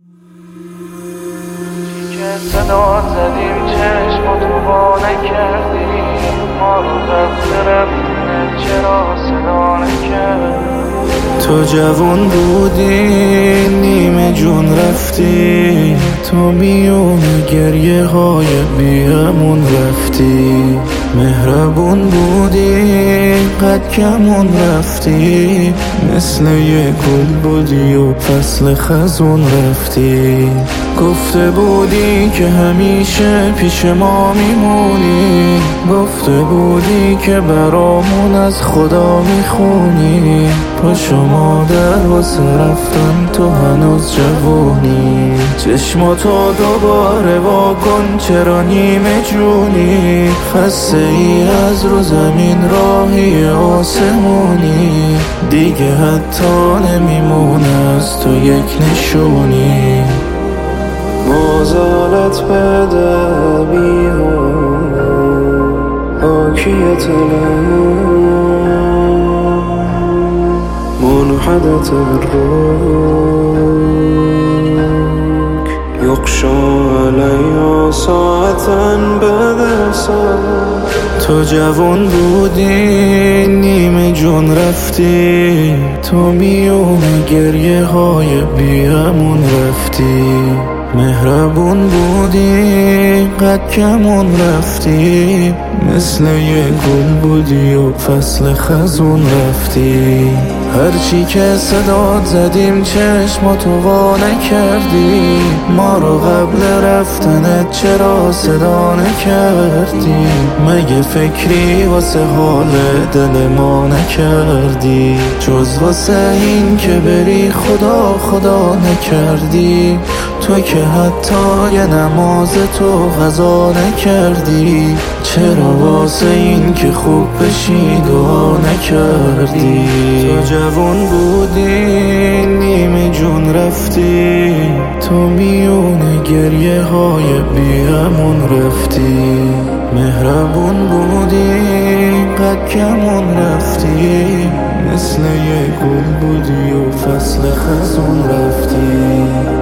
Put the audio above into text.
که صدا زدیم چشماتو وا نکردی، ما رو قبل رفتنت چرا صدا نکردی؟ تو جوان بودی نیمه جون رفتی، تو میون گریه های بیامون رفتی. مهربون بودی قد کمون رفتی، مثل یه گل بودی و فصل خزون رفتی. گفته بودی که همیشه پیش ما میمونی، گفته بودی که برامون از خدا میخونی. پاشو مادر واسه رفتن تو هنوز جوونی، چشماتو دوباره واکن چرا نیمه جونی. خسته ای از رو زمین راهی آسمونی، دیگه حتی نمیمونه از تو یک نشونی. مازالت بده بیها حاکیت منحدة الروك يغشى عليها ساعة بعد ساعة. تو جوان بودی نیمه جون رفتی، تو میون گریه های بیامون رفتی. مهربون بودی قد کمون رفتی، مثل یه گل بودی و فصل خزون رفتی. هرچی که صدات زدیم چشماتو وا نکردی، ما رو قبل رفتنت چرا صدا نکردی؟ مگه فکری واسه حال دل ما نکردی؟ جز واسه این که بری خدا خدا نکردی. تو که حتی یه نماز تو قضا نکردی، چرا واسه این که خوب بشی دعا نکردی؟ تو جوان بودی نیمه جون رفتی، تو میون گریه های بیامون رفتی. مهربون بودی قد کمون رفتی، مثل یه گل بودی و فصل خزون رفتی.